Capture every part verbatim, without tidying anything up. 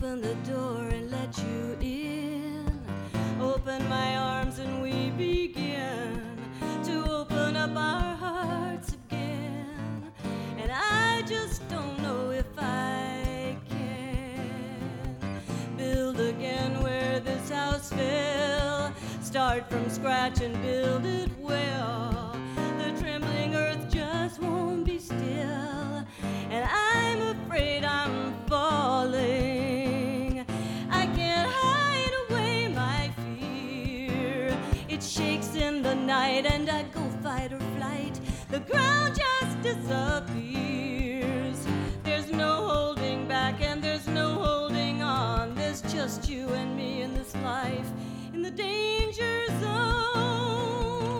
open the door and let you in. Open my arms and we begin to open up our hearts again. And I just don't know if I can build again where this house fell. Start from scratch and build it well. The trembling earth just won't be still, and I'm afraid I'm falling. I can't hide away my fear. It shakes in the night and I go fight or flight. The ground just disappears. There's no holding back and there's no holding on. There's just you and me in this life, in the danger zone.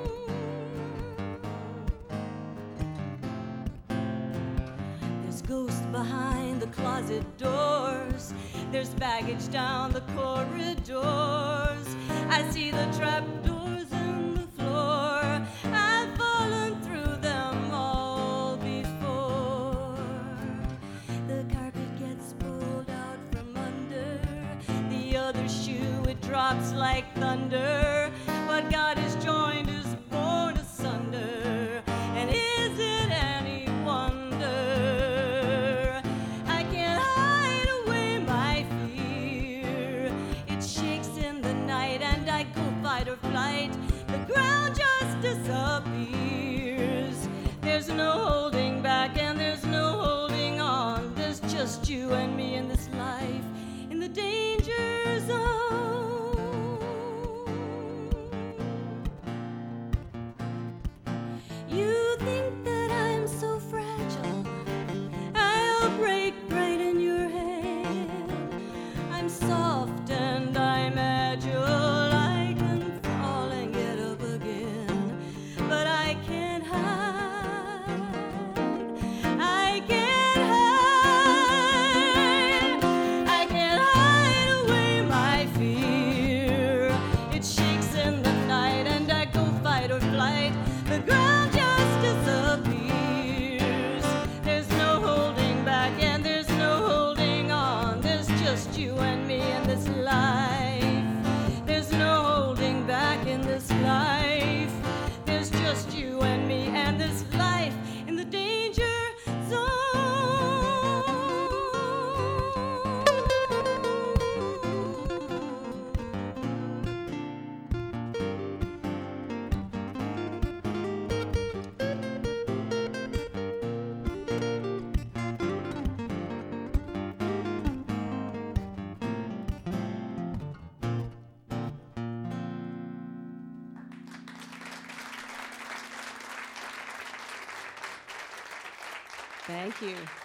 There's ghosts behind the closet doors. There's baggage down the corridors. I see the trap doors in the floor. I've fallen through them all before. The carpet gets pulled out from under. The other shoe, it drops like thunder. What God has joined is born asunder. And is it any wonder? I can't hide away my fear. It shakes in the night and I go fight or flight. The ground just disappears. There's no holding back and there's no holding on. There's just you and me in this life, in the danger zone. You think that I'm so fragile, I'll break right in your hand. I'm soft and I'm agile, I can fall and get up again. But I can't hide, I can't hide, I can't hide away my fear. It shakes in the night and I go fight or flight. The ground just disappears. There's no holding back and there's no holding on. There's just you and me in this life. There's no holding back in this life. There's just you and me and this life, in the danger zone. Thank you.